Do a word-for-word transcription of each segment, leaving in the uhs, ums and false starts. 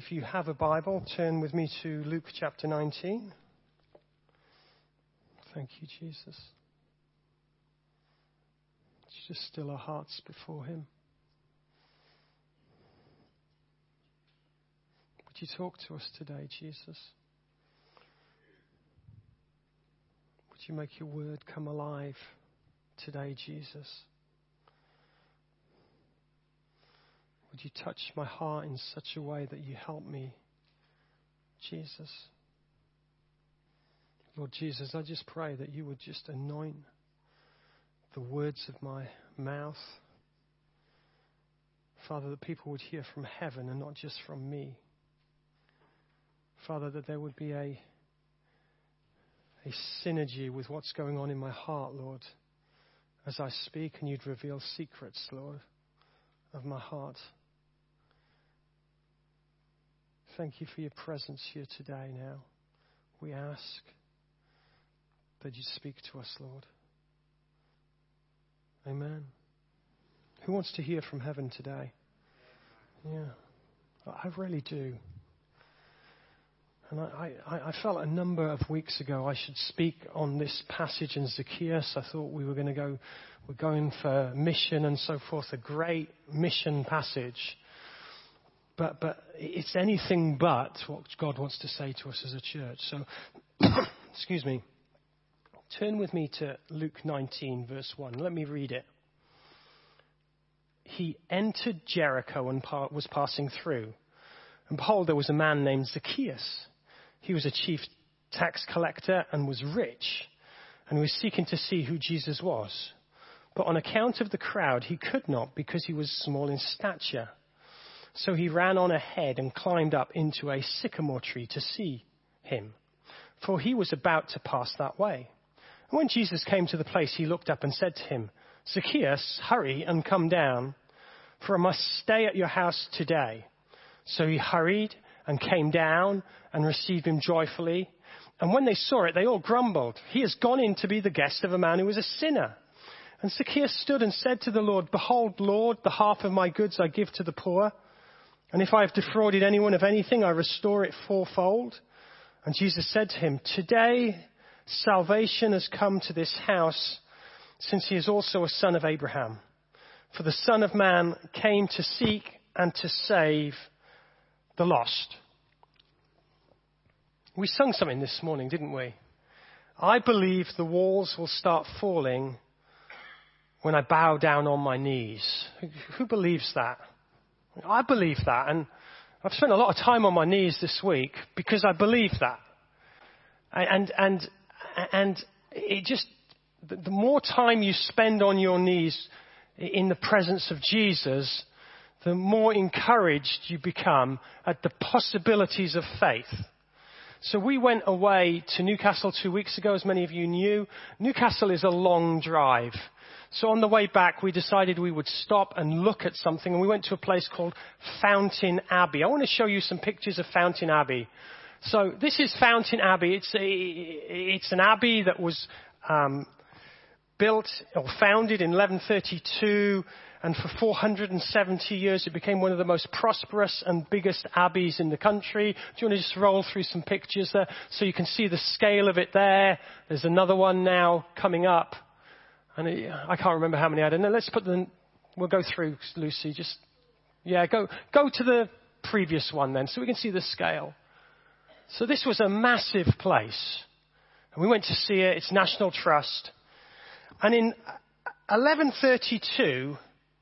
If you have a Bible, turn with me to Luke chapter nineteen. Thank you, Jesus. Let's just still our hearts before him. Would you talk to us today, Jesus? Would you make your word come alive today, Jesus? Would you touch my heart in such a way that you help me, Jesus? Lord Jesus, I just pray that you would just anoint the words of my mouth. Father, that people would hear from heaven and not just from me. Father, that there would be a, a synergy with what's going on in my heart, Lord, as I speak, and you'd reveal secrets, Lord, of my heart. Thank you for your presence here today now. We ask that you speak to us, Lord. Amen. Who wants to hear from heaven today? Yeah, I really do. And I, I, I felt a number of weeks ago I should speak on this passage in Zacchaeus. I thought we were going to go, we're going for mission and so forth, a great mission passage. But but it's anything but what God wants to say to us as a church. So, excuse me. Turn with me to Luke nineteen, verse one. Let me read it. He entered Jericho and was passing through. And behold, there was a man named Zacchaeus. He was a chief tax collector and was rich, and was seeking to see who Jesus was. But on account of the crowd, he could not, because he was small in stature. So he ran on ahead and climbed up into a sycamore tree to see him, for he was about to pass that way. And when Jesus came to the place, he looked up and said to him, Zacchaeus, hurry and come down, for I must stay at your house today. So he hurried and came down and received him joyfully. And when they saw it, they all grumbled. He has gone in to be the guest of a man who was a sinner. And Zacchaeus stood and said to the Lord, Behold, Lord, the half of my goods I give to the poor. And if I have defrauded anyone of anything, I restore it fourfold. And Jesus said to him, Today salvation has come to this house, since he is also a son of Abraham. For the Son of Man came to seek and to save the lost. We sung something this morning, didn't we? I believe the walls will start falling when I bow down on my knees. Who believes that? I believe that, and I've spent a lot of time on my knees this week because I believe that. And and and it just, the more time you spend on your knees in the presence of Jesus, the more encouraged you become at the possibilities of faith. So we went away to Newcastle two weeks ago, as many of you knew. Newcastle is a long drive. So on the way back, we decided we would stop and look at something, and we went to a place called Fountain Abbey. I want to show you some pictures of Fountain Abbey. So this is Fountain Abbey. It's a, it's an abbey that was um, built or founded in eleven thirty-two, and for four hundred seventy years it became one of the most prosperous and biggest abbeys in the country. Do you want to just roll through some pictures there so you can see the scale of it there? There's another one now coming up. And it, I can't remember how many I had. No, let's put them, we'll go through, Lucy. Just, yeah, go, go to the previous one then so we can see the scale. So this was a massive place. And we went to see it. It's National Trust. And in eleven thirty-two,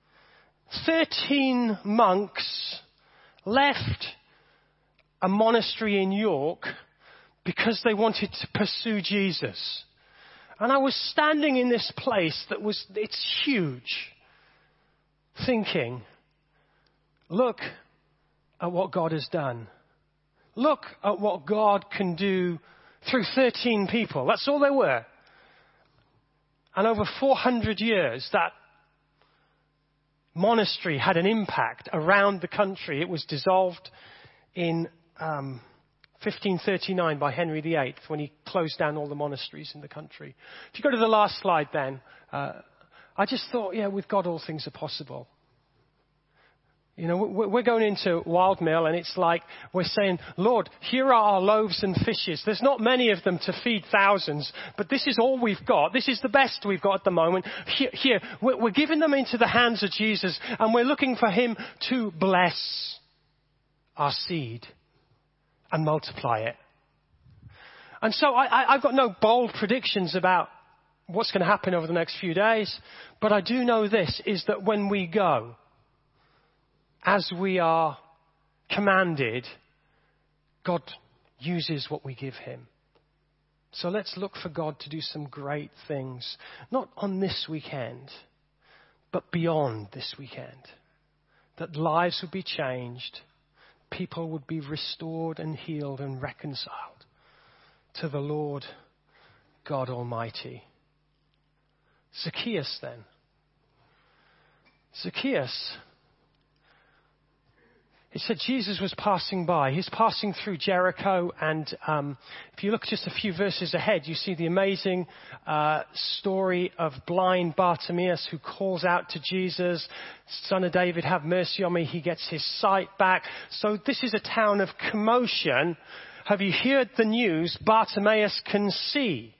thirteen monks left a monastery in York because they wanted to pursue Jesus. And I was standing in this place that was, it's huge, thinking, look at what God has done. Look at what God can do through thirteen people. That's all there were. And over four hundred years, that monastery had an impact around the country. It was dissolved in um, fifteen thirty-nine by Henry the Eighth when he closed down all the monasteries in the country. If you go to the last slide then, uh, I just thought, yeah, with God all things are possible. You know, we're going into Wildmill and it's like we're saying, Lord, here are our loaves and fishes. There's not many of them to feed thousands, but this is all we've got. This is the best we've got at the moment. Here, here we're giving them into the hands of Jesus and we're looking for him to bless our seed and multiply it. And so I, I, I've got no bold predictions about what's going to happen over the next few days, but I do know this, is that when we go, as we are commanded, God uses what we give him. So let's look for God to do some great things, not on this weekend, but beyond this weekend. That lives would be changed, people would be restored and healed and reconciled to the Lord God Almighty. Zacchaeus then. Zacchaeus. It said Jesus was passing by. He's passing through Jericho. And um, if you look just a few verses ahead, you see the amazing uh, story of blind Bartimaeus who calls out to Jesus, Son of David, have mercy on me. He gets his sight back. So this is a town of commotion. Have you heard the news? Bartimaeus can see.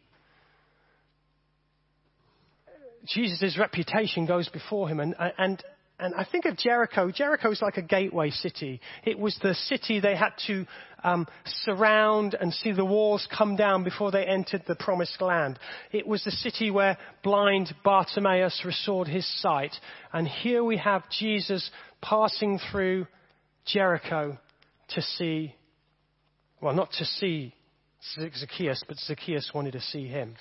Jesus' reputation goes before him. And, and And I think of Jericho. Jericho is like a gateway city. It was the city they had to um, surround and see the walls come down before they entered the promised land. It was the city where blind Bartimaeus restored his sight. And here we have Jesus passing through Jericho to see, well, not to see Zacchaeus, but Zacchaeus wanted to see him.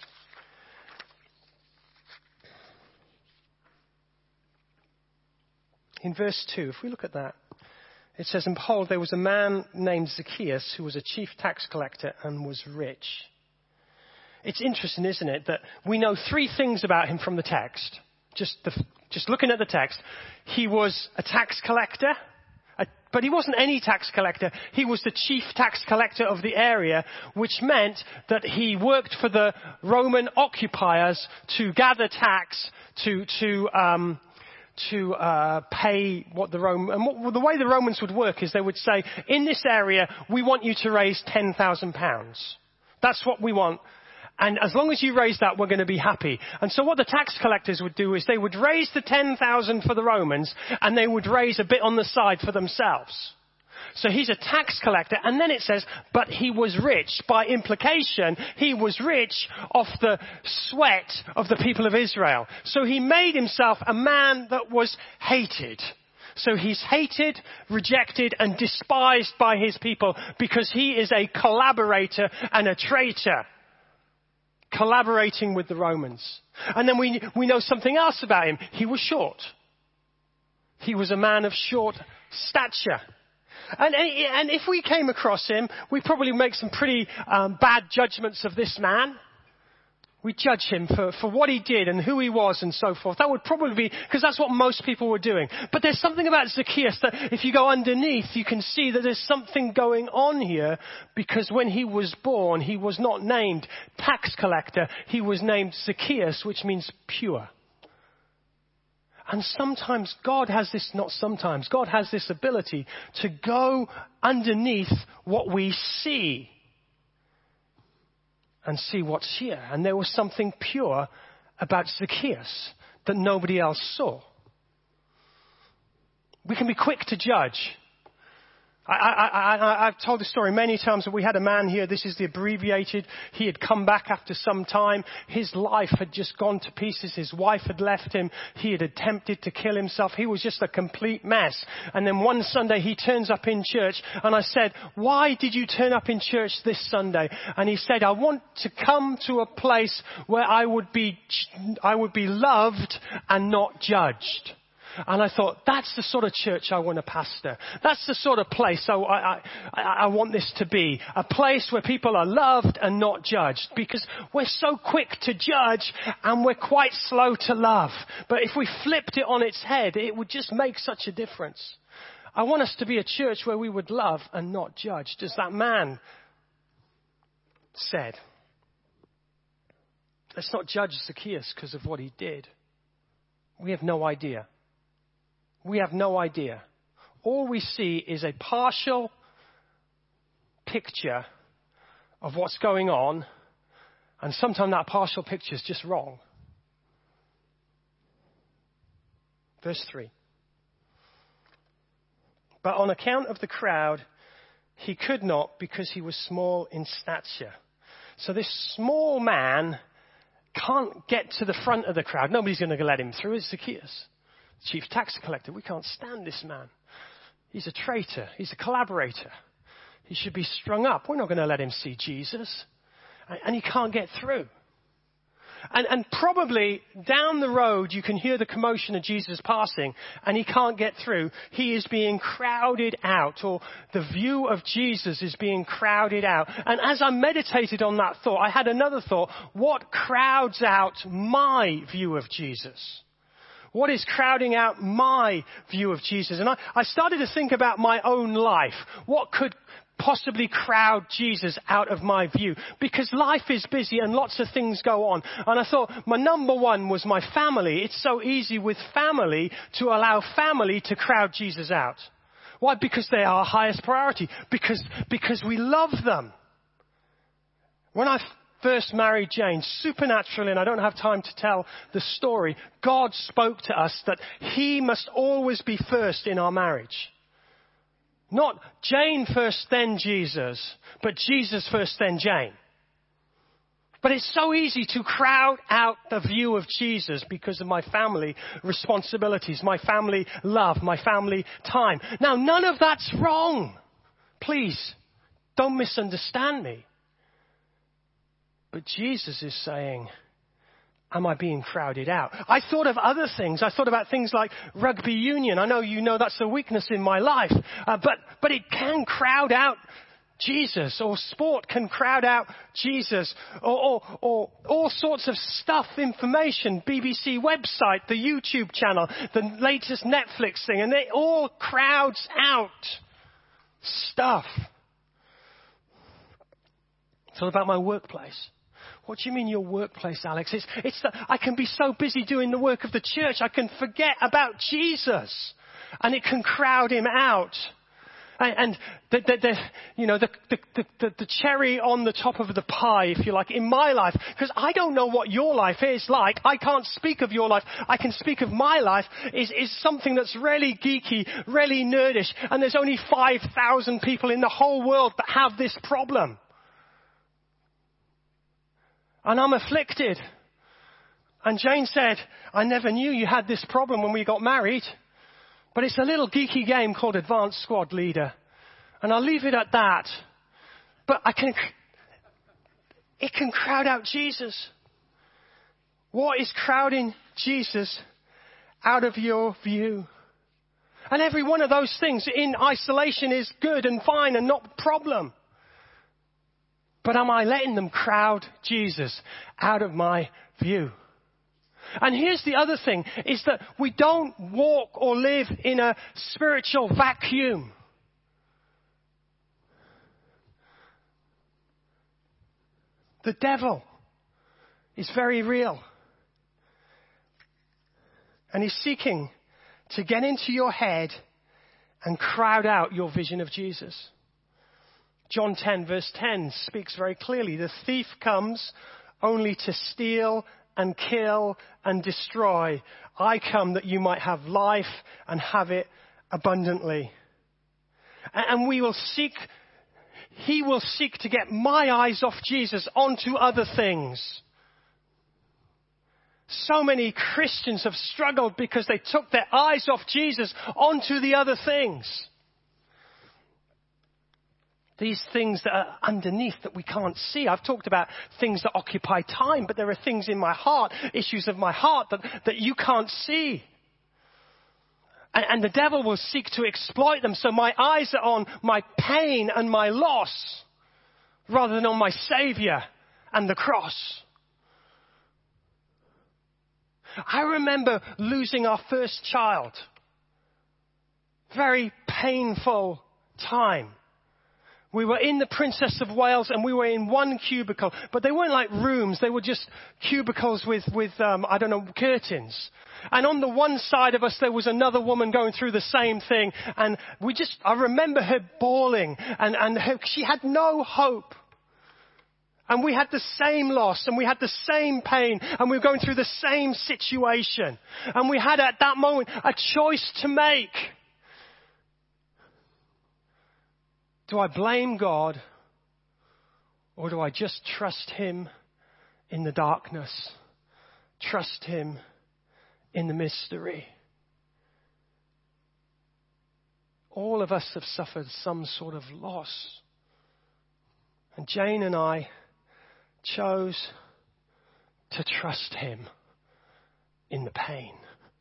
In verse two, if we look at that, it says, and behold, there was a man named Zacchaeus who was a chief tax collector and was rich. It's interesting, isn't it, that we know three things about him from the text. Just, the, just looking at the text. He was a tax collector, a, but he wasn't any tax collector. He was the chief tax collector of the area, which meant that he worked for the Roman occupiers to gather tax, to, to, um, to uh, pay what the Roman, and what, the way the Romans would work is they would say, in this area, we want you to raise ten thousand pounds. That's what we want. And as long as you raise that, we're going to be happy. And so what the tax collectors would do is they would raise the ten thousand for the Romans, and they would raise a bit on the side for themselves. So he's a tax collector. And then it says, but he was rich. By implication, he was rich off the sweat of the people of Israel. So he made himself a man that was hated. So he's hated, rejected, and despised by his people because he is a collaborator and a traitor, collaborating with the Romans. And then we, we know something else about him. He was short. He was a man of short stature. And, and if we came across him, we'd probably make some pretty um, bad judgments of this man. We'd judge him for, for what he did and who he was and so forth. That would probably be, because that's what most people were doing. But there's something about Zacchaeus that if you go underneath, you can see that there's something going on here, because when he was born, he was not named tax collector. He was named Zacchaeus, which means pure. And sometimes God has this, not sometimes, God has this ability to go underneath what we see and see what's here. And there was something pure about Zacchaeus that nobody else saw. We can be quick to judge. I, I, I, I've told this story many times, but we had a man here, this is the abbreviated, he had come back after some time, his life had just gone to pieces, his wife had left him, he had attempted to kill himself, he was just a complete mess. And then one Sunday he turns up in church, and I said, why did you turn up in church this Sunday? And he said, I want to come to a place where I would be, I would be loved and not judged. And I thought, that's the sort of church I want to pastor. That's the sort of place I, I, I, I want this to be. A place where people are loved and not judged. Because we're so quick to judge and we're quite slow to love. But if we flipped it on its head, it would just make such a difference. I want us to be a church where we would love and not judge. As that man said. Let's not judge Zacchaeus because of what he did. We have no idea. We have no idea all we see is a partial picture of what's going on, and sometimes that partial picture is just wrong. Verse three. But on account of the crowd, he could not, because he was small in stature. So this small man can't get to the front of the crowd. Nobody's going to let him through. It's Zacchaeus, chief tax collector. We can't stand this man. He's a traitor. He's a collaborator. He should be strung up. We're not going to let him see Jesus. And he can't get through. And, and probably down the road, you can hear the commotion of Jesus passing, and he can't get through. He is being crowded out, or the view of Jesus is being crowded out. And as I meditated on that thought, I had another thought. What crowds out my view of Jesus? What is crowding out my view of Jesus? And I, I started to think about my own life. What could possibly crowd Jesus out of my view? Because life is busy and lots of things go on. And I thought my number one was my family. It's so easy with family to allow family to crowd Jesus out. Why? Because they are our highest priority. Because, because we love them. When I first married Jane, supernaturally, and I don't have time to tell the story, God spoke to us that he must always be first in our marriage. Not Jane first, then Jesus, but Jesus first, then Jane. But it's so easy to crowd out the view of Jesus because of my family responsibilities, my family love, my family time. Now, none of that's wrong. Please, don't misunderstand me. But Jesus is saying, am I being crowded out? I thought of other things. I thought about things like rugby union. I know you know that's a weakness in my life. Uh, but, but it can crowd out Jesus. Or sport can crowd out Jesus. Or, or, or all sorts of stuff, information, B B C website, the YouTube channel, the latest Netflix thing. And it all crowds out stuff. It's all about my workplace. What do you mean your workplace, Alex? It's, it's that I can be so busy doing the work of the church, I can forget about Jesus. And it can crowd him out. And, and the, the, the, you know, the, the, the, the cherry on the top of the pie, if you like, in my life, because I don't know what your life is like. I can't speak of your life. I can speak of my life, is, is something that's really geeky, really nerdish. And there's only five thousand people in the whole world that have this problem. And I'm afflicted. And Jane said, I never knew you had this problem when we got married. But it's a little geeky game called Advanced Squad Leader. And I'll leave it at that. But I can, it can crowd out Jesus. What is crowding Jesus out of your view? And every one of those things in isolation is good and fine and not a problem. But am I letting them crowd Jesus out of my view? And here's the other thing, is that we don't walk or live in a spiritual vacuum. The devil is very real. And he's seeking to get into your head and crowd out your vision of Jesus. John ten verse ten speaks very clearly. The thief comes only to steal and kill and destroy. I come that you might have life and have it abundantly. And we will seek, he will seek to get my eyes off Jesus onto other things. So many Christians have struggled because they took their eyes off Jesus onto the other things. These things that are underneath that we can't see. I've talked about things that occupy time, but there are things in my heart, issues of my heart that, that you can't see. And, and the devil will seek to exploit them. So my eyes are on my pain and my loss rather than on my Savior and the cross. I remember losing our first child. Very painful time. We were in the Princess of Wales and we were in one cubicle, but they weren't like rooms. They were just cubicles with, with um, I don't know, curtains. And on the one side of us, there was another woman going through the same thing. And we just, I remember her bawling and, and her, she had no hope. And we had the same loss and we had the same pain and we were going through the same situation. And we had at that moment a choice to make. Do I blame God or do I just trust him in the darkness? Trust him in the mystery? All of us have suffered some sort of loss. And Jane and I chose to trust him in the pain.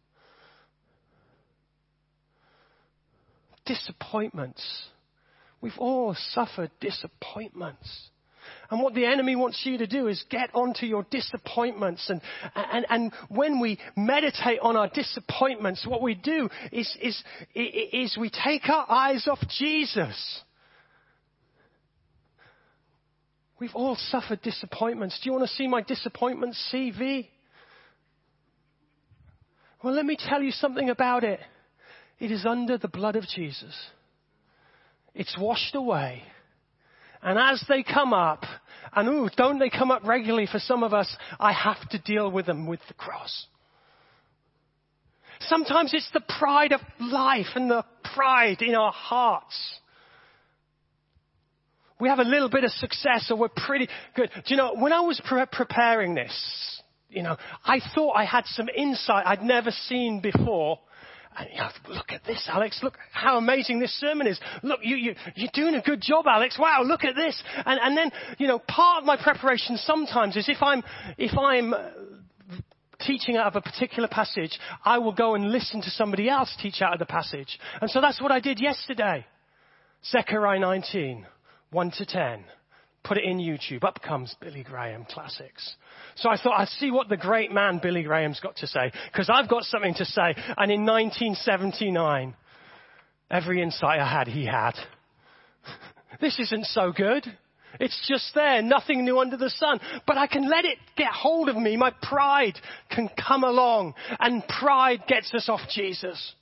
Disappointments. We've all suffered disappointments. And what the enemy wants you to do is get onto your disappointments. And, and, and when we meditate on our disappointments, what we do is, is, is we take our eyes off Jesus. We've all suffered disappointments. Do you want to see my disappointment C V? Well, let me tell you something about it. It is under the blood of Jesus. It's washed away. And as they come up, and ooh, don't they come up regularly for some of us, I have to deal with them with the cross. Sometimes it's the pride of life and the pride in our hearts. We have a little bit of success or we're pretty good. Do you know, when I was pre- preparing this, you know, I thought I had some insight I'd never seen before. And, you know, look at this, Alex. Look how amazing this sermon is. Look, you, you, you're doing a good job, Alex. Wow, look at this. And, and then, you know, part of my preparation sometimes is if I'm, if I'm teaching out of a particular passage, I will go and listen to somebody else teach out of the passage. And so that's what I did yesterday. Zechariah nineteen, one to ten. Put it in YouTube. Up comes Billy Graham Classics. So I thought I'd see what the great man Billy Graham's got to say, because I've got something to say. And in nineteen seventy-nine, every insight I had, he had. This isn't so good. It's just there, nothing new under the sun. But I can let it get hold of me. My pride can come along, and pride gets us off Jesus.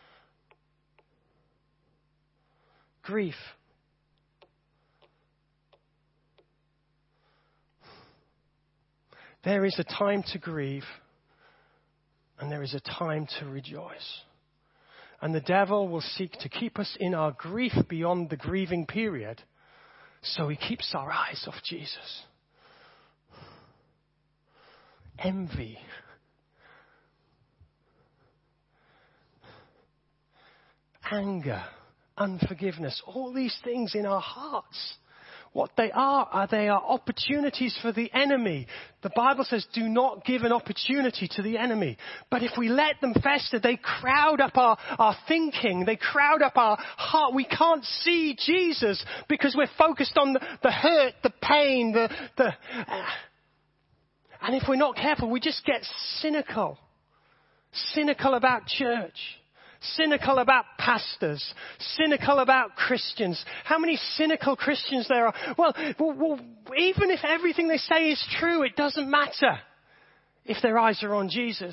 Grief. There is a time to grieve, and there is a time to rejoice. And the devil will seek to keep us in our grief beyond the grieving period, so he keeps our eyes off Jesus. Envy. Anger. Unforgiveness. All these things in our hearts. What they are, are they are opportunities for the enemy. The Bible says, do not give an opportunity to the enemy. But if we let them fester, they crowd up our, our thinking. They crowd up our heart. We can't see Jesus because we're focused on the, the hurt, the pain, the, the, uh, and if we're not careful, we just get cynical. Cynical about church. Cynical about pastors. Cynical about Christians. How many cynical Christians there are? Well, well, well, even if everything they say is true, it doesn't matter if their eyes are on Jesus.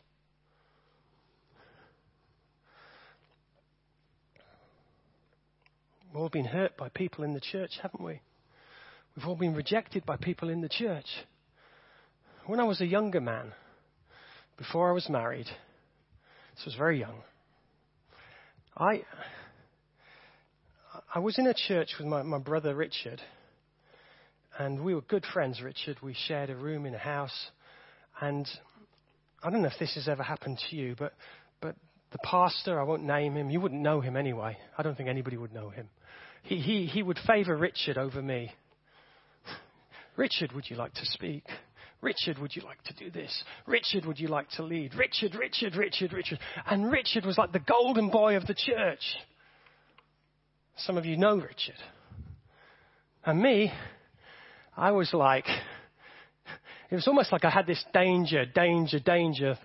We've all been hurt by people in the church, haven't we? We've all been rejected by people in the church. When I was a younger man, before I was married, this was very young, I I was in a church with my, my brother Richard, and we were good friends, Richard. We shared a room in a house, and I don't know if this has ever happened to you, but but the pastor, I won't name him, you wouldn't know him anyway. I don't think anybody would know him. He he he would favor Richard over me. Richard, would you like to speak? Richard, would you like to do this? Richard, would you like to lead? Richard, Richard, Richard, Richard. And Richard was like the golden boy of the church. Some of you know Richard. And me, I was like, it was almost like I had this danger, danger, danger.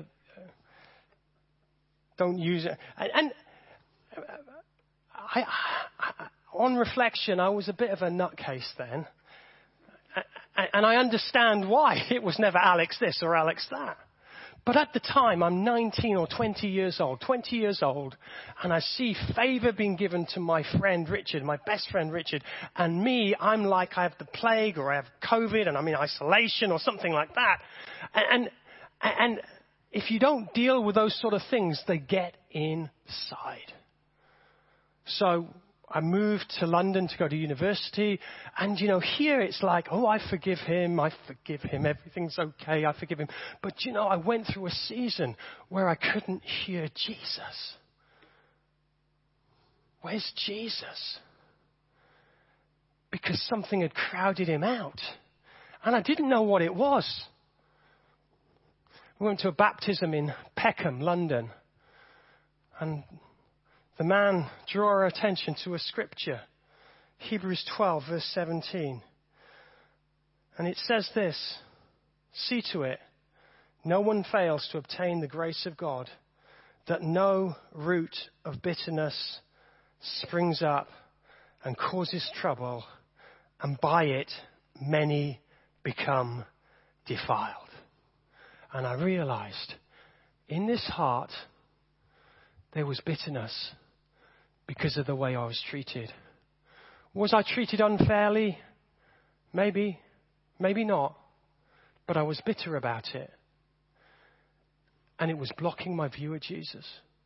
Don't use it. And, and I, I, on reflection, I was a bit of a nutcase then. And I understand why it was never Alex this or Alex that. But at the time, I'm nineteen or twenty years old, twenty years old, and I see favor being given to my friend Richard, my best friend Richard, and me, I'm like I have the plague or I have COVID and I'm in isolation or something like that. And, and, and if you don't deal with those sort of things, they get inside. So I moved to London to go to university. And, you know, here it's like, oh, I forgive him. I forgive him. Everything's okay. I forgive him. But, you know, I went through a season where I couldn't hear Jesus. Where's Jesus? Because something had crowded him out. And I didn't know what it was. We went to a baptism in Peckham, London. And the man drew our attention to a scripture, Hebrews twelve, verse seventeen. And it says this, see to it, no one fails to obtain the grace of God, that no root of bitterness springs up and causes trouble, and by it many become defiled. And I realized in this heart there was bitterness because of the way I was treated. Was I treated unfairly? Maybe, maybe not. But I was bitter about it. And it was blocking my view of Jesus.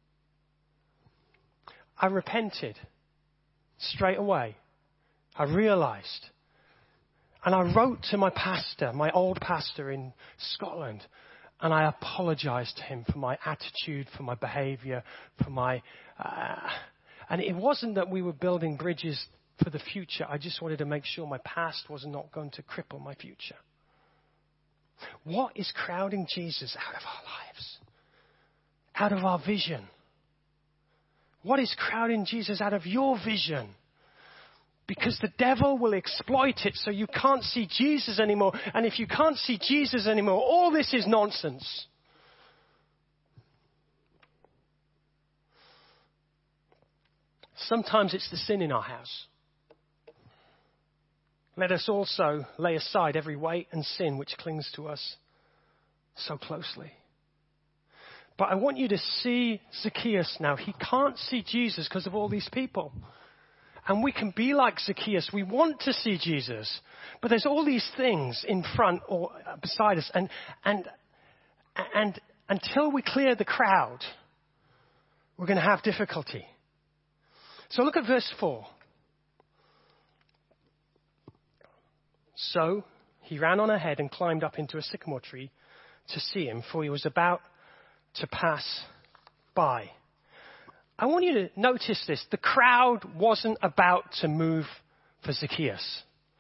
I repented straight away. I realized. And I wrote to my pastor, my old pastor in Scotland, and I apologized to him for my attitude, for my behavior, for my... Uh, and it wasn't that we were building bridges for the future. I just wanted to make sure my past was not going to cripple my future. What is crowding Jesus out of our lives? Out of our vision? What is crowding Jesus out of your vision? Because the devil will exploit it so you can't see Jesus anymore. And if you can't see Jesus anymore, all this is nonsense. Sometimes it's the sin in our house. Let us also lay aside every weight and sin which clings to us so closely. But I want you to see Zacchaeus now. He can't see Jesus because of all these people. And we can be like Zacchaeus. We want to see Jesus. But there's all these things in front or beside us. And, and, and until we clear the crowd, we're going to have difficulty. So look at verse four. So he ran on ahead and climbed up into a sycamore tree to see him, for he was about to pass by. I want you to notice this. The crowd wasn't about to move for Zacchaeus.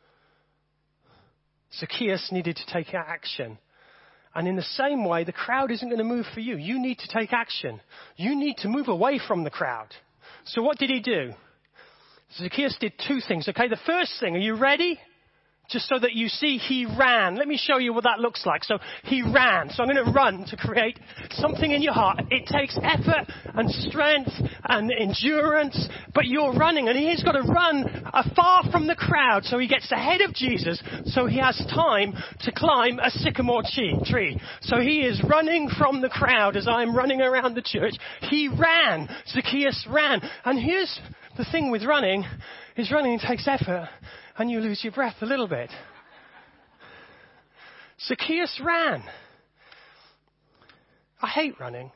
Zacchaeus needed to take action. And in the same way, the crowd isn't going to move for you. You need to take action. You need to move away from the crowd. So what did he do? Zacchaeus did two things. Okay, the first thing, are you ready? Just so that you see, he ran. Let me show you what that looks like. So he ran. So I'm going to run to create something in your heart. It takes effort and strength and endurance, but you're running. And he's got to run afar from the crowd so he gets ahead of Jesus, so he has time to climb a sycamore tree. So he is running from the crowd as I'm running around the church. He ran. Zacchaeus ran. And here's the thing with running, is running takes effort. And you lose your breath a little bit. Zacchaeus ran. I hate running.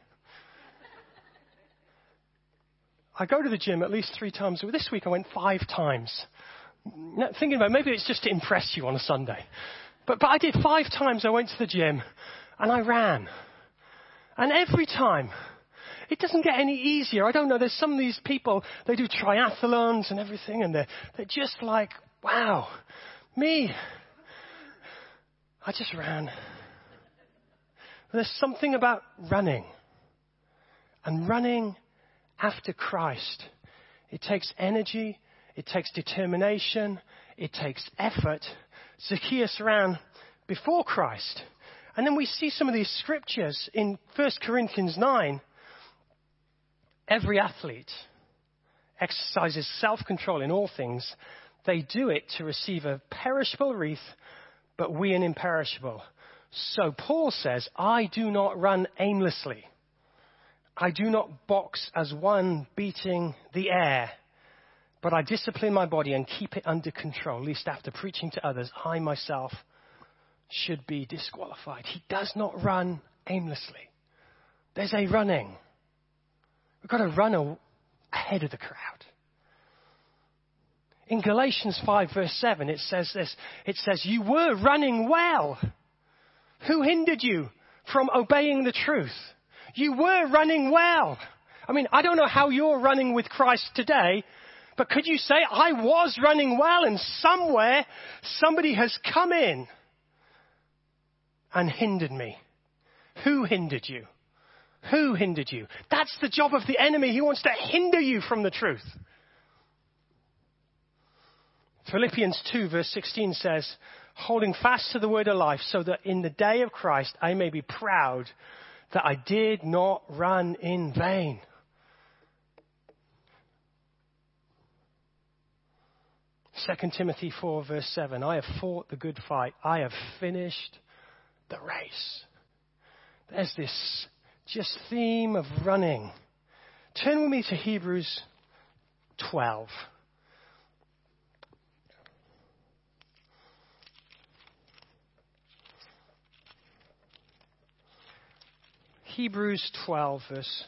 I go to the gym at least three times. This week I went five times. Now, thinking about it, maybe it's just to impress you on a Sunday. But, but I did five times. I went to the gym and I ran. And every time, it doesn't get any easier. I don't know. There's some of these people, they do triathlons and everything, and they're, they're just like, wow, me, I just ran. There's something about running. And running after Christ. It takes energy. It takes determination. It takes effort. Zacchaeus ran before Christ. And then we see some of these scriptures in First Corinthians nine. Every athlete, exercises self-control in all things, they do it to receive a perishable wreath, but we an imperishable. So Paul says, I do not run aimlessly. I do not box as one beating the air, but I discipline my body and keep it under control, lest after preaching to others, I myself should be disqualified. He does not run aimlessly. There's a running. We've got to run a, ahead of the crowd. In Galatians five verse seven, it says this. It says, you were running well. Who hindered you from obeying the truth? You were running well. I mean, I don't know how you're running with Christ today, but could you say, I was running well and somewhere somebody has come in and hindered me? Who hindered you? Who hindered you? That's the job of the enemy. He wants to hinder you from the truth. Philippians two verse sixteen says, holding fast to the word of life, so that in the day of Christ I may be proud that I did not run in vain. Second Timothy four verse seven, I have fought the good fight. I have finished the race. There's this just theme of running. Turn with me to Hebrews twelve. Hebrews twelve, verse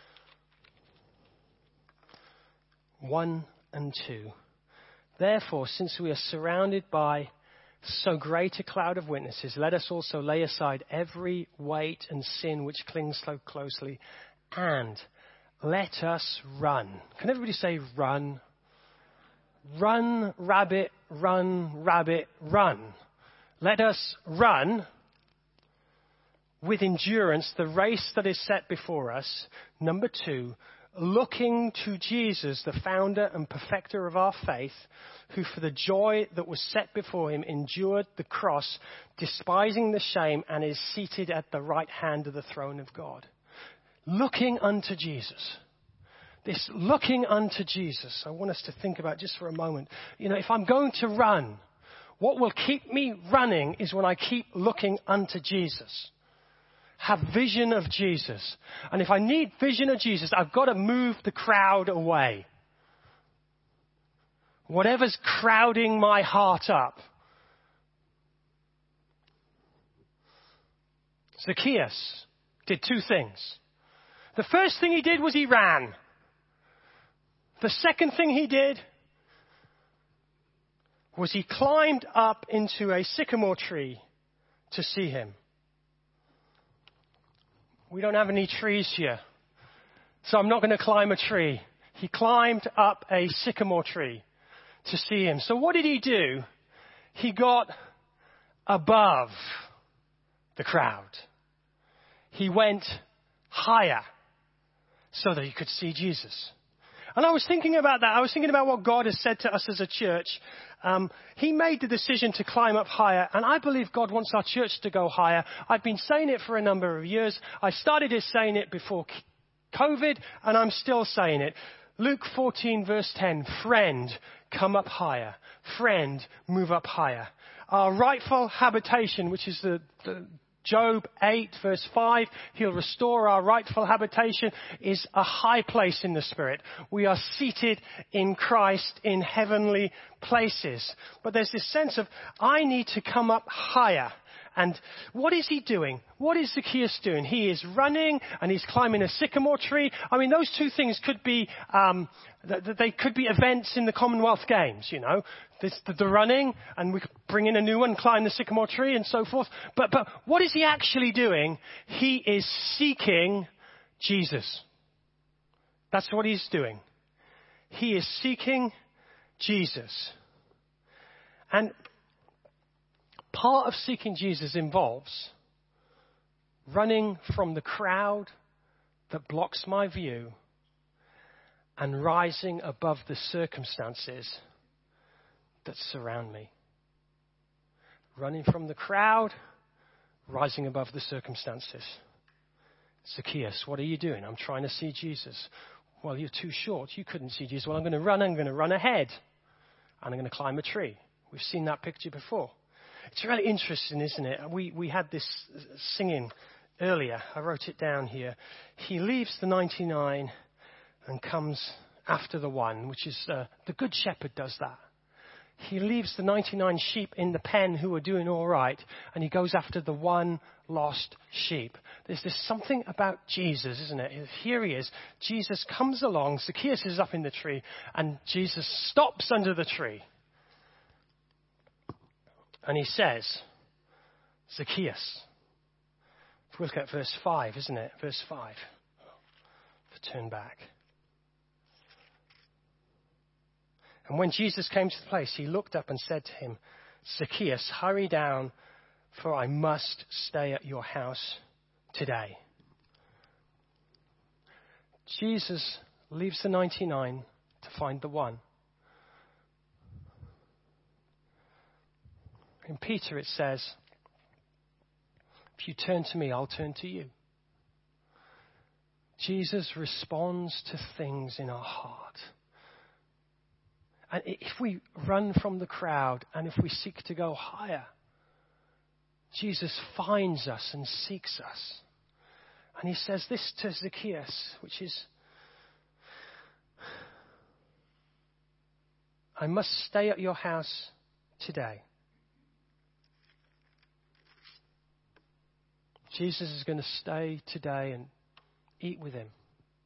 one and two. Therefore, since we are surrounded by so great a cloud of witnesses, let us also lay aside every weight and sin which clings so closely, and let us run. Can everybody say run? Run, rabbit, run, rabbit, run. Let us run with endurance the race that is set before us. Number two, looking to Jesus, the founder and perfecter of our faith, who for the joy that was set before him endured the cross, despising the shame, and is seated at the right hand of the throne of God. Looking unto Jesus. This looking unto Jesus, I want us to think about just for a moment. You know, if I'm going to run, what will keep me running is when I keep looking unto Jesus. Have vision of Jesus. And if I need vision of Jesus, I've got to move the crowd away. Whatever's crowding my heart up. Zacchaeus did two things. The first thing he did was he ran. The second thing he did was he climbed up into a sycamore tree to see him. We don't have any trees here, so I'm not going to climb a tree. He climbed up a sycamore tree to see him. So what did he do? He got above the crowd. He went higher so that he could see Jesus. And I was thinking about that. I was thinking about what God has said to us as a church. Um, he made the decision to climb up higher, and I believe God wants our church to go higher. I've been saying it for a number of years. I started it saying it before COVID, and I'm still saying it. Luke fourteen verse ten, friend, come up higher. Friend, move up higher. Our rightful habitation, which is the, the Job eight verse five, he'll restore our rightful habitation, is a high place in the Spirit. We are seated in Christ in heavenly places. But there's this sense of, I need to come up higher. And what is he doing? What is Zacchaeus doing? He is running and he's climbing a sycamore tree. I mean, those two things could be, um, they could be events in the Commonwealth Games, you know. This, the, the running, and we could bring in a new one, climb the sycamore tree and so forth. But, but what is he actually doing? He is seeking Jesus. That's what he's doing. He is seeking Jesus. And part of seeking Jesus involves running from the crowd that blocks my view and rising above the circumstances that surround me. Running from the crowd, rising above the circumstances. Zacchaeus, what are you doing? I'm trying to see Jesus. Well, you're too short. You couldn't see Jesus. Well, I'm going to run. I'm going to run ahead. And I'm going to climb a tree. We've seen that picture before. It's really interesting, isn't it? We, we had this singing earlier. I wrote it down here. He leaves the ninety-nine and comes after the one, which is uh, the good shepherd does that. He leaves the ninety-nine sheep in the pen who are doing all right, and he goes after the one lost sheep. There's this something about Jesus, isn't it? Here he is. Jesus comes along. Zacchaeus is up in the tree, and Jesus stops under the tree. And he says, Zacchaeus. If we look at verse five, isn't it? Verse five. Turn back. And when Jesus came to the place, he looked up and said to him, Zacchaeus, hurry down, for I must stay at your house today. Jesus leaves the ninety-nine to find the one. In Peter it says, if you turn to me, I'll turn to you. Jesus responds to things in our heart. And if we run from the crowd and if we seek to go higher, Jesus finds us and seeks us. And he says this to Zacchaeus, which is, I must stay at your house today. Jesus is going to stay today and eat with him.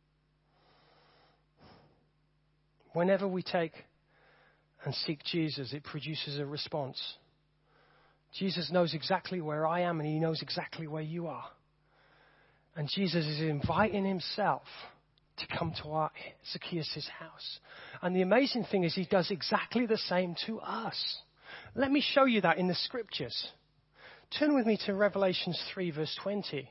Whenever we take and seek Jesus, it produces a response. Jesus knows exactly where I am, and he knows exactly where you are. And Jesus is inviting himself to come to our Zacchaeus' house. And the amazing thing is he does exactly the same to us. Let me show you that in the scriptures. Turn with me to Revelation three, verse twenty.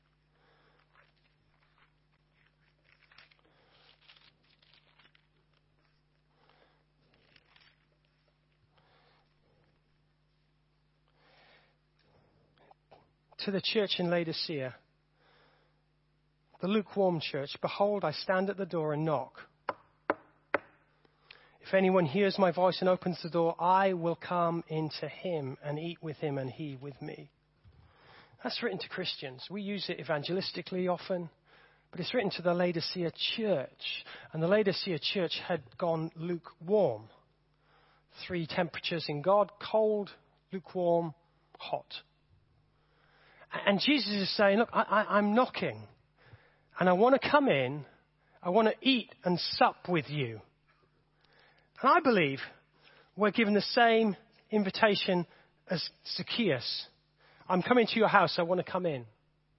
To the church in Laodicea, the lukewarm church, behold, I stand at the door and knock. If anyone hears my voice and opens the door, I will come into him and eat with him and he with me. That's written to Christians. We use it evangelistically often, but it's written to the Laodicea church. And the Laodicea church had gone lukewarm. Three temperatures in God: cold, lukewarm, hot. And Jesus is saying, look, I, I, I'm knocking. And I want to come in. I want to eat and sup with you. And I believe we're given the same invitation as Zacchaeus. I'm coming to your house. I want to come in.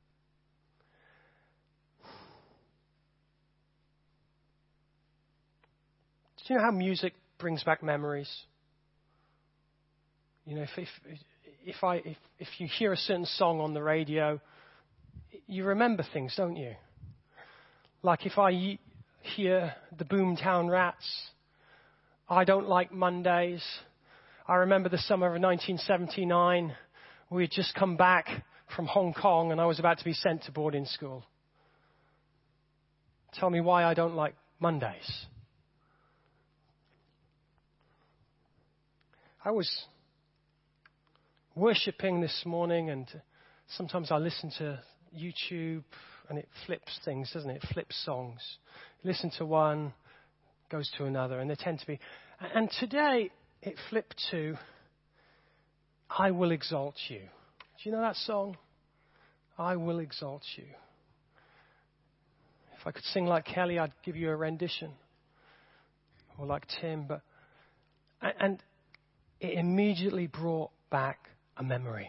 Do you know how music brings back memories? You know, if if, if I if, if you hear a certain song on the radio, you remember things, don't you? Like if I hear the Boomtown Rats, I Don't Like Mondays. I remember the summer of nineteen seventy-nine. We had just come back from Hong Kong and I was about to be sent to boarding school. Tell me why I don't like Mondays. I was worshipping this morning, and sometimes I listen to YouTube and it flips things, doesn't it? It flips songs. You listen to one, goes to another, and they tend to be. And today it flipped to I Will Exalt You. Do you know that song? I Will Exalt You. If I could sing like Kelly, I'd give you a rendition. Or like Tim. But and it immediately brought back a memory.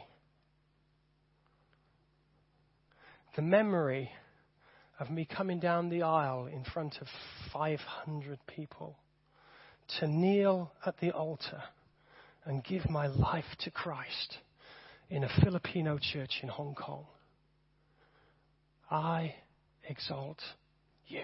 The memory of me coming down the aisle in front of five hundred people to kneel at the altar and give my life to Christ in a Filipino church in Hong Kong. I exalt you.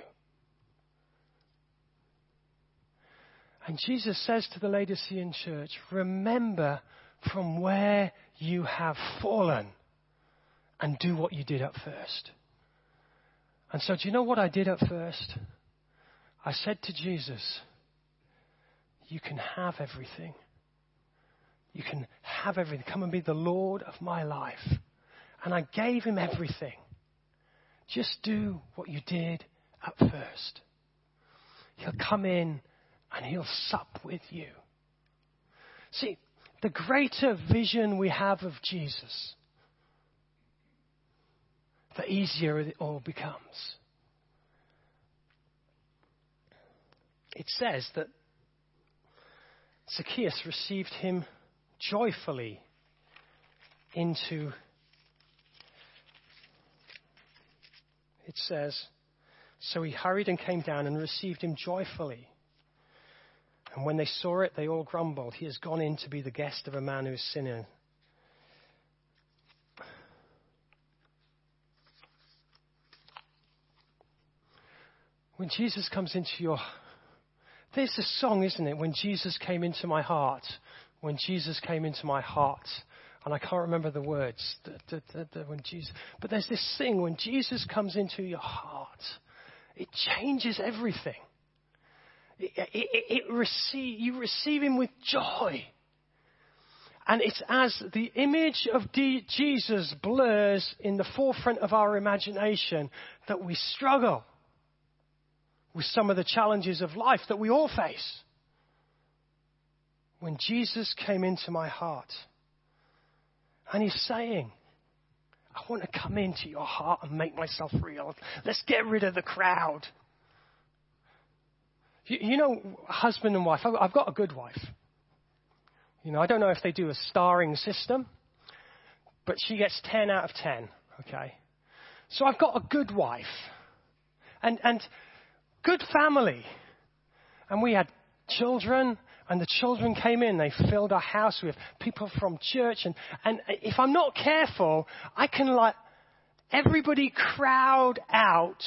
And Jesus says to the Laodicean church, remember from where you have fallen and do what you did at first. And so do you know what I did at first? I said to Jesus, you can have everything. You can have everything. Come and be the Lord of my life. And I gave him everything. Just do what you did at first. He'll come in and he'll sup with you. See, the greater vision we have of Jesus, the easier it all becomes. It says that Zacchaeus received him joyfully into, it says, so he hurried and came down and received him joyfully. And when they saw it, they all grumbled. He has gone in to be the guest of a man who is a sinner. When Jesus comes into your... There's a song, isn't it? When Jesus came into my heart. When Jesus came into my heart. And I can't remember the words. Da, da, da, da, when Jesus, but there's this thing, when Jesus comes into your heart, it changes everything. It, it, it, it receive, you receive him with joy. And it's as the image of D- Jesus blurs in the forefront of our imagination that we struggle with some of the challenges of life that we all face. When Jesus came into my heart, and he's saying, I want to come into your heart and make myself real. Let's get rid of the crowd. You, you know, husband and wife, I've got a good wife. You know, I don't know if they do a starring system, but she gets ten out of ten, okay? So I've got a good wife and, and good family. And we had children, and the children came in. They filled our house with people from church. And, and if I'm not careful, I can let everybody crowd out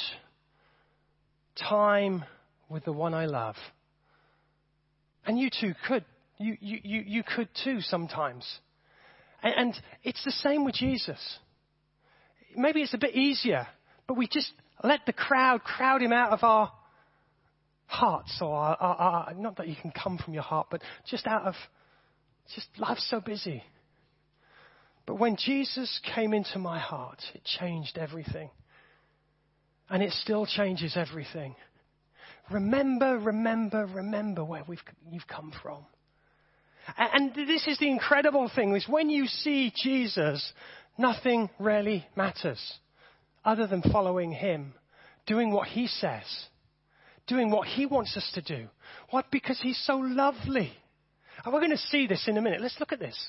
time with the one I love. And you too could. You, you, you, you could too sometimes. And, and it's the same with Jesus. Maybe it's a bit easier, but we just let the crowd crowd him out of our hearts, or our, our, our, not that you can come from your heart, but just out of, just life's so busy. But when Jesus came into my heart, it changed everything. And it still changes everything. Remember, remember, remember where we've, you've come from. And this is the incredible thing, is when you see Jesus, nothing really matters other than following him, doing what he says, doing what he wants us to do. What? Because he's so lovely. And we're going to see this in a minute. Let's look at this.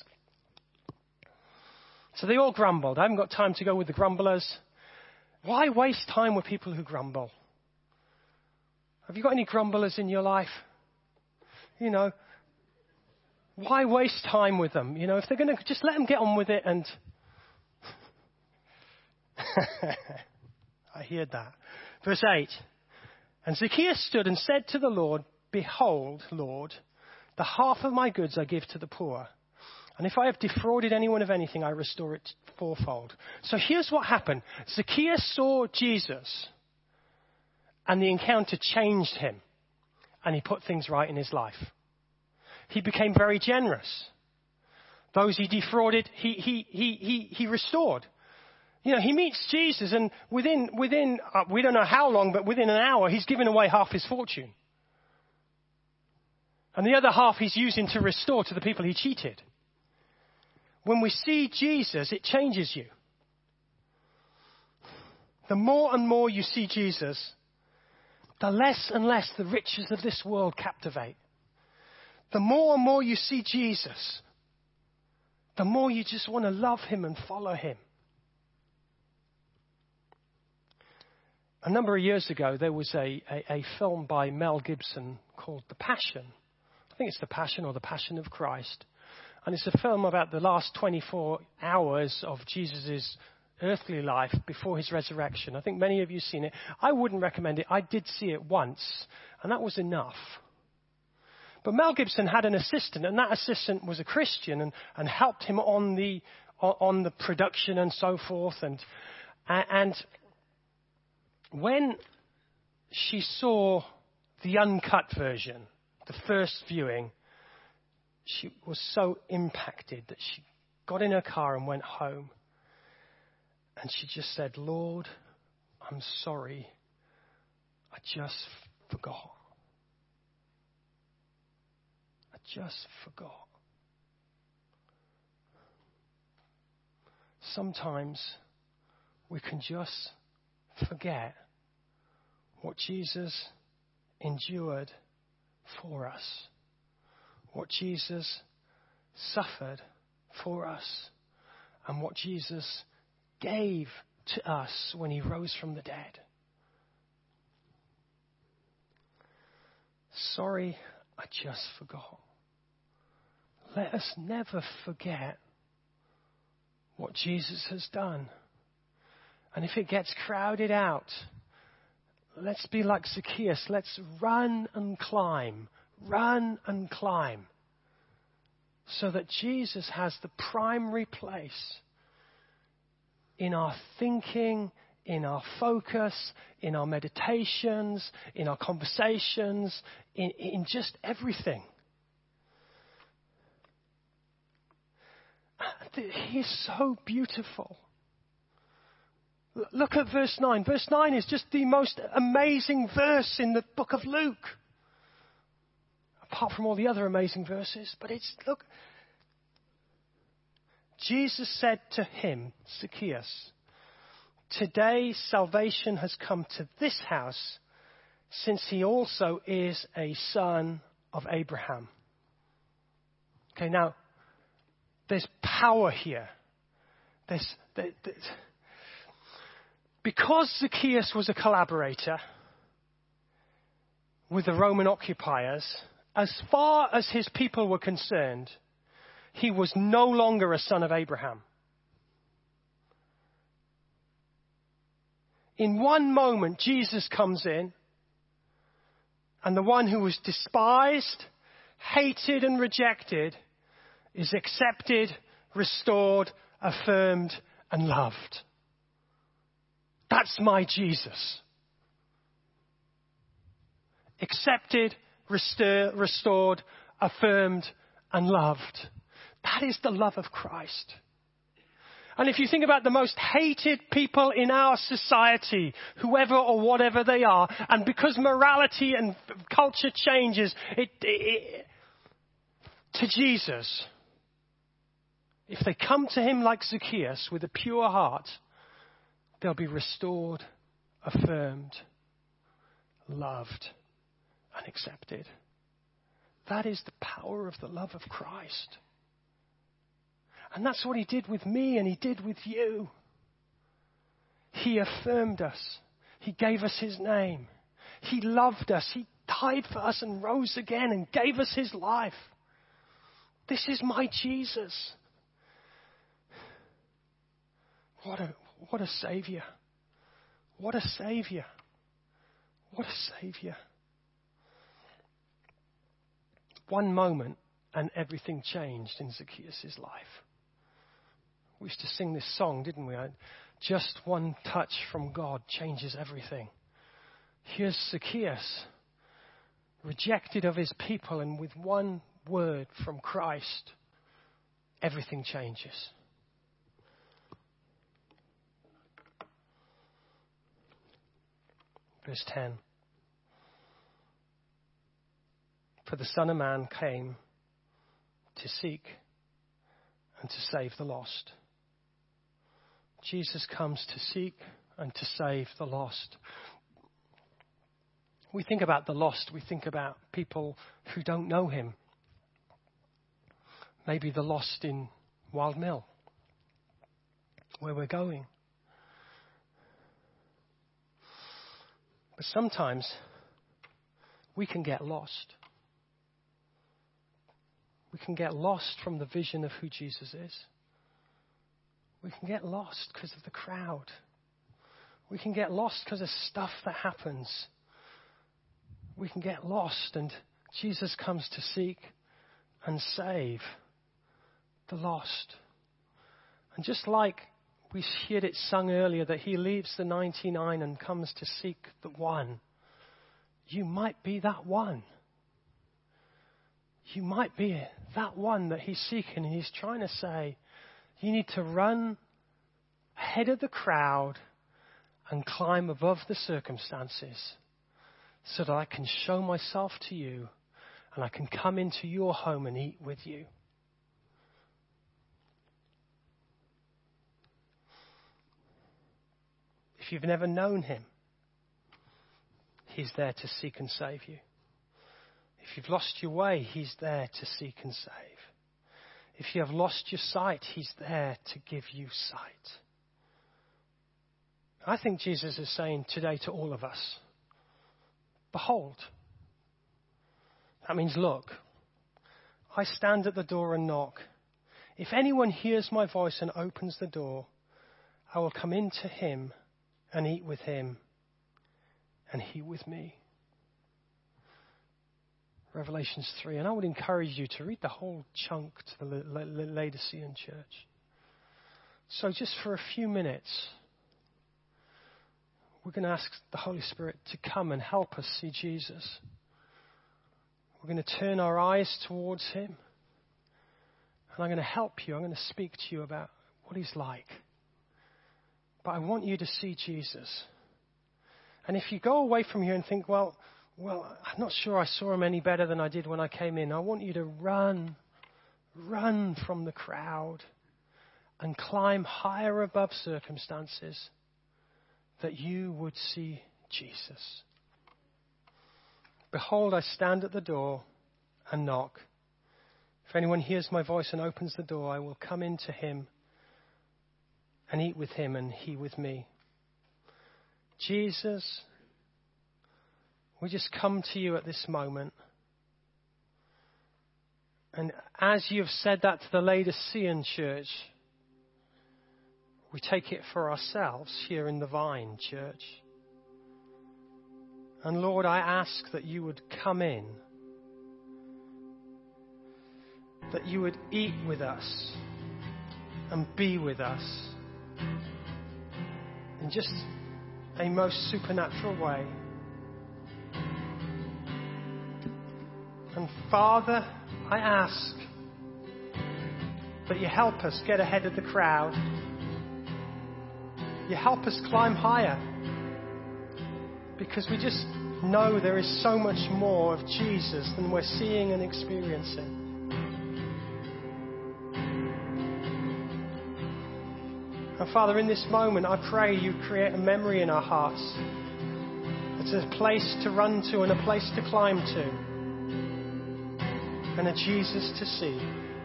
So they all grumbled. I haven't got time to go with the grumblers. Why waste time with people who grumble? Have you got any grumblers in your life? You know, why waste time with them? You know, if they're going to, just let them get on with it. And I heard that. Verse eight. And Zacchaeus stood and said to the Lord, behold, Lord, the half of my goods I give to the poor. And if I have defrauded anyone of anything, I restore it fourfold. So here's what happened. Zacchaeus saw Jesus, and the encounter changed him. And he put things right in his life. He became very generous. Those he defrauded, he, he, he, he, he restored. You know, he meets Jesus, and within, within uh, we don't know how long, but within an hour, he's given away half his fortune. And the other half he's using to restore to the people he cheated. When we see Jesus, it changes you. The more and more you see Jesus, the less and less the riches of this world captivate. The more and more you see Jesus, the more you just want to love him and follow him. A number of years ago, there was a, a, a film by Mel Gibson called The Passion. I think it's The Passion or The Passion of Christ. And it's a film about the last twenty-four hours of Jesus' earthly life before his resurrection. I think many of you have seen it. I wouldn't recommend it. I did see it once, and that was enough. But Mel Gibson had an assistant, and that assistant was a Christian and, and helped him on the on the production and so forth. And and when she saw the uncut version, the first viewing, she was so impacted that she got in her car and went home. And she just said, Lord, I'm sorry. I just forgot. I just forgot. Sometimes we can just forget what Jesus endured for us, what Jesus suffered for us, and what Jesus gave to us when he rose from the dead. Sorry, I just forgot. Let us never forget what Jesus has done. And if it gets crowded out, let's be like Zacchaeus. Let's run and climb, run and climb, so that Jesus has the primary place in our thinking, in our focus, in our meditations, in our conversations, in, in just everything. He's so beautiful. Look at verse nine. Verse nine is just the most amazing verse in the book of Luke. Apart from all the other amazing verses. But it's, look. Jesus said to him, Zacchaeus, today salvation has come to this house, since he also is a son of Abraham. Okay, now, there's power here. There's, there, there's Because Zacchaeus was a collaborator with the Roman occupiers, as far as his people were concerned, he was no longer a son of Abraham. In one moment, Jesus comes in, and the one who was despised, hated, and rejected is accepted, restored, affirmed, and loved. That's my Jesus. Accepted, restor- restored, affirmed, and loved. That is the love of Christ. And if you think about the most hated people in our society, whoever or whatever they are, and because morality and culture changes, it, it, to Jesus, if they come to him like Zacchaeus with a pure heart, they'll be restored, affirmed, loved, and accepted. That is the power of the love of Christ. And that's what he did with me and he did with you. He affirmed us. He gave us his name. He loved us. He died for us and rose again and gave us his life. This is my Jesus. What a, what a Savior. What a Savior. What a Savior. One moment and everything changed in Zacchaeus' life. We used to sing this song, didn't we? Just one touch from God changes everything. Here's Zacchaeus, rejected of his people, and with one word from Christ, everything changes. Verse ten. For the Son of Man came to seek and to save the lost. Jesus comes to seek and to save the lost. We think about the lost, we think about people who don't know him. Maybe the lost in Wild Mill, where we're going. But sometimes we can get lost. We can get lost from the vision of who Jesus is. We can get lost because of the crowd. We can get lost because of stuff that happens. We can get lost, and Jesus comes to seek and save the lost. And just like we heard it sung earlier, that he leaves the ninety-nine and comes to seek the one, you might be that one. You might be that one that he's seeking, and he's trying to say, you need to run ahead of the crowd and climb above the circumstances so that I can show myself to you and I can come into your home and eat with you. If you've never known him, he's there to seek and save you. If you've lost your way, he's there to seek and save. If you have lost your sight, he's there to give you sight. I think Jesus is saying today to all of us, behold. That means look. I stand at the door and knock. If anyone hears my voice and opens the door, I will come into him and eat with him and he with me. Revelations three. And I would encourage you to read the whole chunk to the Laodicean church. So just for a few minutes, we're going to ask the Holy Spirit to come and help us see Jesus. We're going to turn our eyes towards him. And I'm going to help you. I'm going to speak to you about what he's like. But I want you to see Jesus. And if you go away from here and think, well, well, I'm not sure I saw him any better than I did when I came in, I want you to run, run from the crowd and climb higher above circumstances that you would see Jesus. Behold, I stand at the door and knock. If anyone hears my voice and opens the door, I will come into him and eat with him and he with me. Jesus, we just come to you at this moment. And as you've said that to the Laodicean church, we take it for ourselves here in the Vine Church. And Lord, I ask that you would come in, that you would eat with us and be with us in just a most supernatural way. And Father, I ask that you help us get ahead of the crowd. You help us climb higher, because we just know there is so much more of Jesus than we're seeing and experiencing. And Father, in this moment, I pray you create a memory in our hearts. It's a place to run to and a place to climb to, and a Jesus to see.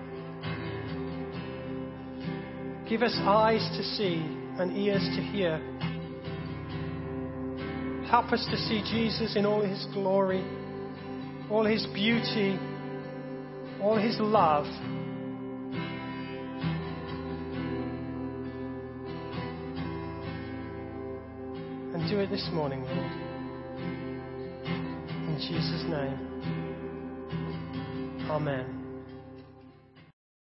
Give us eyes to see and ears to hear. Help us to see Jesus in all his glory, all his beauty, all his love. And do it this morning, Lord. In Jesus' name. Amen.